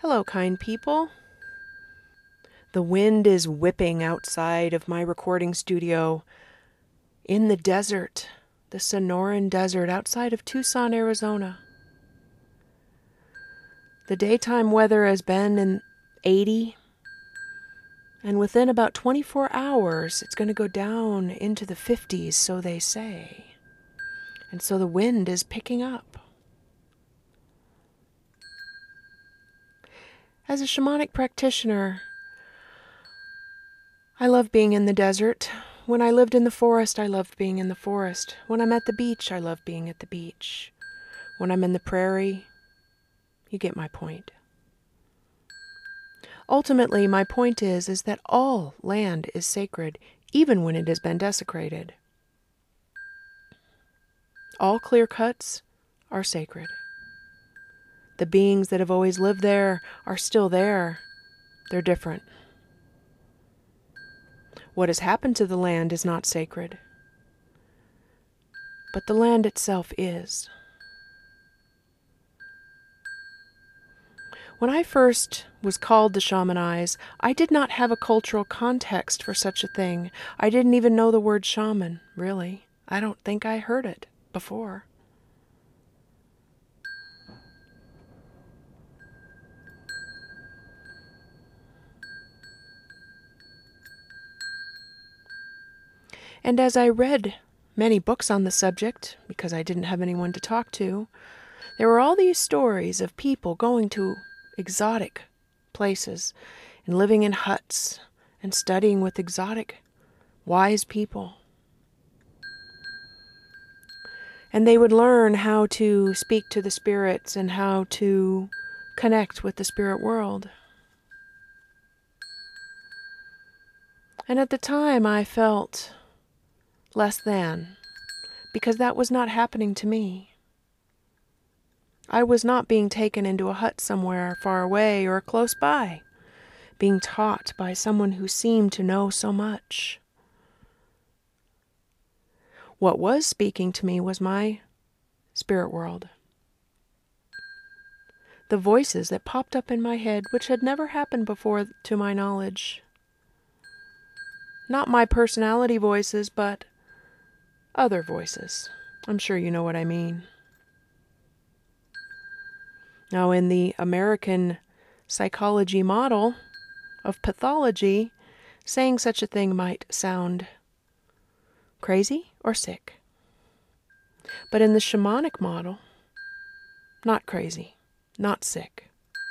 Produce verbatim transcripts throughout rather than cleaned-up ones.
Hello, kind people. The wind is whipping outside of my recording studio in the desert, the Sonoran Desert outside of Tucson, Arizona. The daytime weather has been in eighty, and within about twenty-four hours, it's going to go down into the fifties, so they say. And so the wind is picking up. As a shamanic practitioner, I love being in the desert. When I lived in the forest, I loved being in the forest. When I'm at the beach, I love being at the beach. When I'm in the prairie, you get my point. Ultimately, my point is, is that all land is sacred, even when it has been desecrated. All clear cuts are sacred. The beings that have always lived there are still there. They're different. What has happened to the land is not sacred, but the land itself is. When I first was called to shamanize, I did not have a cultural context for such a thing. I didn't even know the word shaman, really. I don't think I heard it before. And as I read many books on the subject, because I didn't have anyone to talk to, there were all these stories of people going to exotic places and living in huts and studying with exotic, wise people. And they would learn how to speak to the spirits and how to connect with the spirit world. And at the time I felt less than, because that was not happening to me. I was not being taken into a hut somewhere far away or close by, being taught by someone who seemed to know so much. What was speaking to me was my spirit world. The voices that popped up in my head, which had never happened before to my knowledge. Not my personality voices, but other voices. I'm sure you know what I mean. Now, in the American psychology model of pathology, saying such a thing might sound crazy or sick. But in the shamanic model, not crazy, not sick.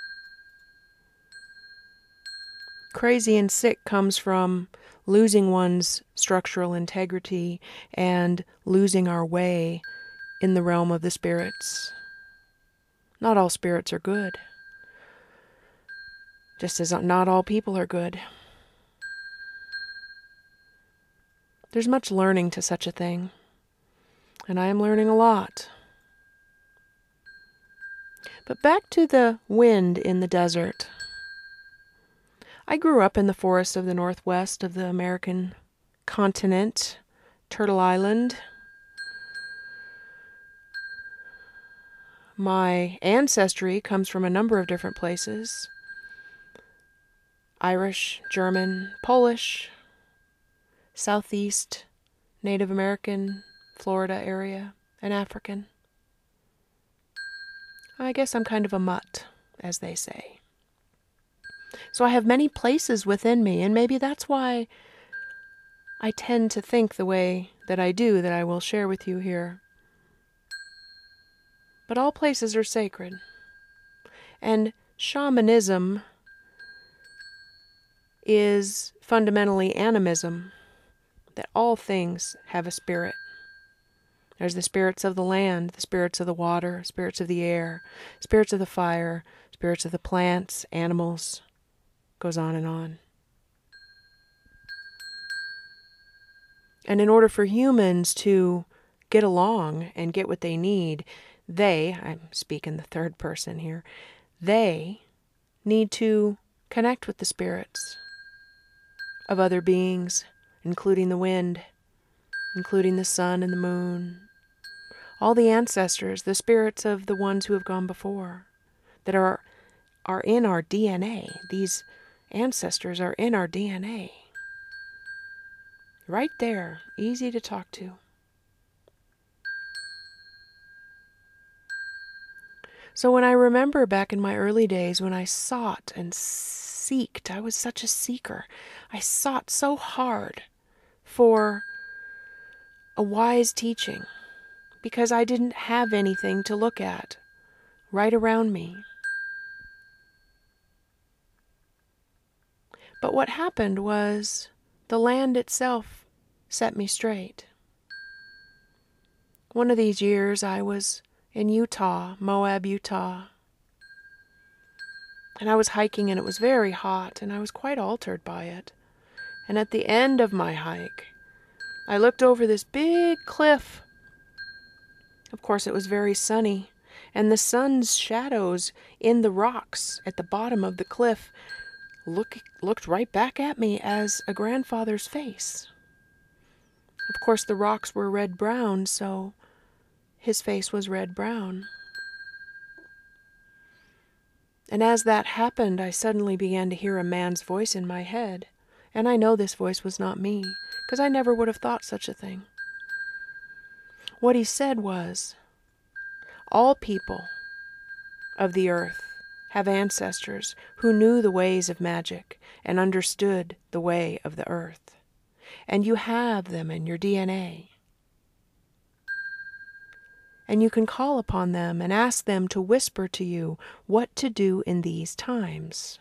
Crazy and sick comes from losing one's structural integrity and losing our way in the realm of the spirits. Not all spirits are good, just as not all people are good. There's much learning to such a thing, and I am learning a lot. But back to the wind in the desert. I grew up in the forests of the northwest of the American continent, Turtle Island. My ancestry comes from a number of different places. Irish, German, Polish, Southeast, Native American, Florida area, and African. I guess I'm kind of a mutt, as they say. So I have many places within me, and maybe that's why I tend to think the way that I do, that I will share with you here. But all places are sacred. And shamanism is fundamentally animism, that all things have a spirit. There's the spirits of the land, the spirits of the water, spirits of the air, spirits of the fire, spirits of the plants, animals. Goes on and on. And in order for humans to get along and get what they need, they, I'm speaking the third person here, they need to connect with the spirits of other beings, including the wind, including the sun and the moon, all the ancestors, the spirits of the ones who have gone before, that are are in our D N A. These ancestors are in our D N A. Right there, easy to talk to. So when I remember back in my early days when I sought and seeked, I was such a seeker. I sought so hard for a wise teaching because I didn't have anything to look at right around me. But what happened was the land itself set me straight. One of these years I was in Utah, Moab, Utah. And I was hiking and it was very hot and I was quite altered by it. And at the end of my hike, I looked over this big cliff. Of course, it was very sunny, and the sun's shadows in the rocks at the bottom of the cliff look, looked right back at me as a grandfather's face. Of course, the rocks were red-brown, so his face was red-brown. And as that happened, I suddenly began to hear a man's voice in my head. And I know this voice was not me, because I never would have thought such a thing. What he said was, all people of the earth have ancestors who knew the ways of magic and understood the way of the earth. And you have them in your D N A. And you can call upon them and ask them to whisper to you what to do in these times.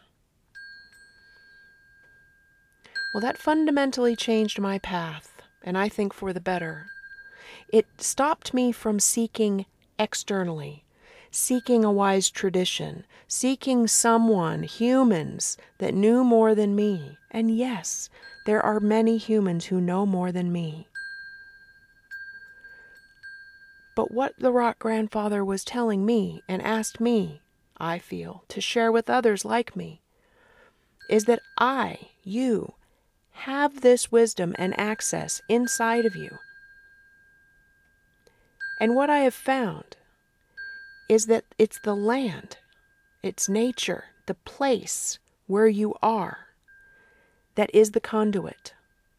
Well, that fundamentally changed my path, and I think for the better. It stopped me from seeking externally, seeking a wise tradition, seeking someone, humans, that knew more than me. And yes, there are many humans who know more than me. But what the rock grandfather was telling me and asked me, I feel, to share with others like me, is that I, you, have this wisdom and access inside of you. And what I have found is that it's the land, it's nature, the place where you are, that is the conduit.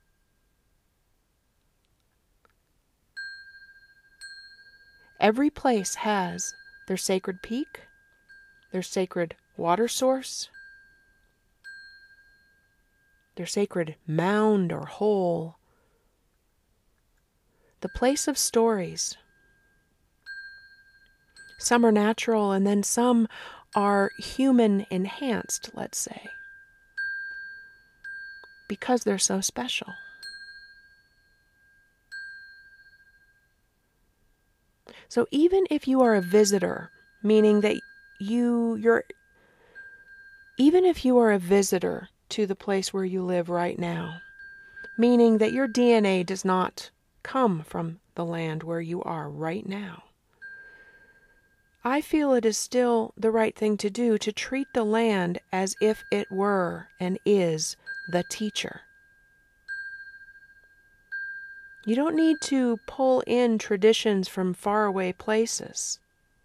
Every place has their sacred peak, their sacred water source, their sacred mound or hole, the place of stories. Some are natural and then some are human enhanced, let's say, because they're so special. So even if you are a visitor, meaning that you, you're, even if you are a visitor to the place where you live right now, meaning that your D N A does not come from the land where you are right now, I feel it is still the right thing to do to treat the land as if it were and is the teacher. You don't need to pull in traditions from faraway places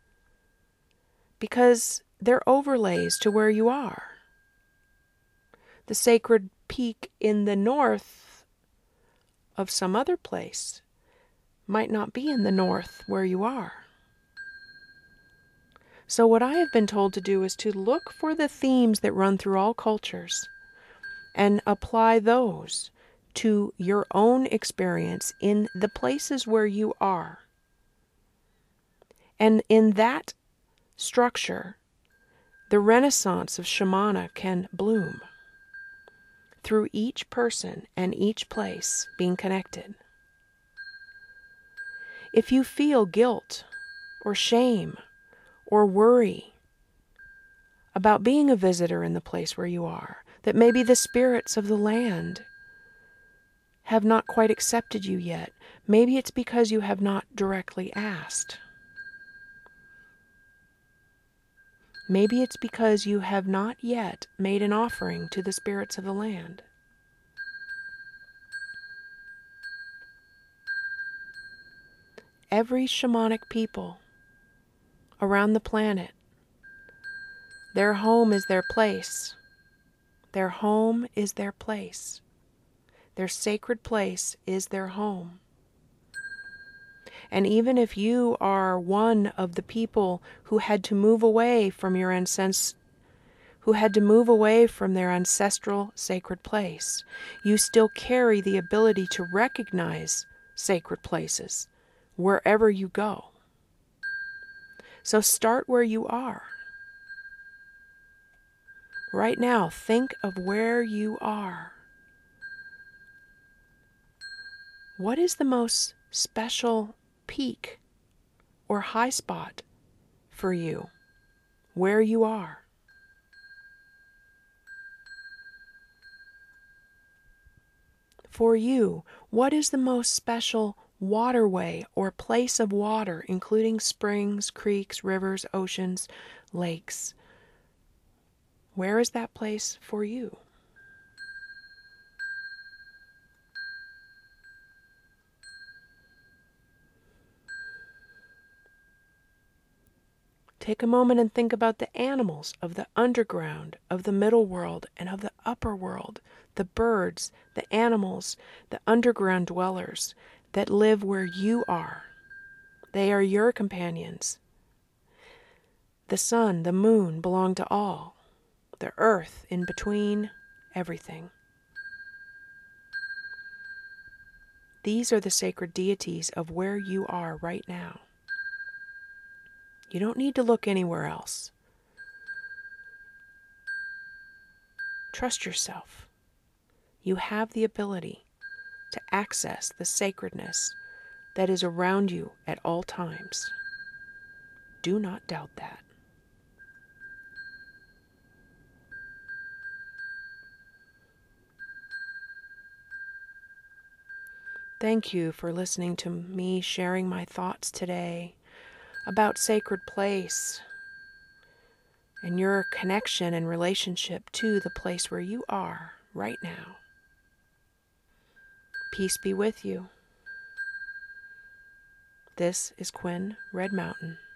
because they're overlays to where you are. The sacred peak in the north of some other place might not be in the north where you are. So what I have been told to do is to look for the themes that run through all cultures and apply those to your own experience in the places where you are. And in that structure, the renaissance of Shamana can bloom through each person and each place being connected. If you feel guilt or shame or worry about being a visitor in the place where you are, that maybe the spirits of the land have not quite accepted you yet, maybe it's because you have not directly asked. Maybe it's because you have not yet made an offering to the spirits of the land. Every shamanic people around the planet Their home is their place. Their home is their place. Their sacred place is their home. And even if you are one of the people who had to move away from your ancestors, who had to move away from their ancestral sacred place, you still carry the ability to recognize sacred places wherever you go. So start where you are. Right now, think of where you are. What is the most special peak or high spot for you where you are? For you, what is the most special waterway or place of water, including springs, creeks, rivers, oceans, lakes? Where is that place for you? Take a moment and think about the animals of the underground, of the middle world, and of the upper world, the birds, the animals, the underground dwellers that live where you are. They are your companions. The sun, the moon belong to all. The earth in between, everything. These are the sacred deities of where you are right now. You don't need to look anywhere else. Trust yourself. You have the ability to access the sacredness that is around you at all times. Do not doubt that. Thank you for listening to me sharing my thoughts today about sacred place and your connection and relationship to the place where you are right now. Peace be with you. This is Quinn Red Mountain.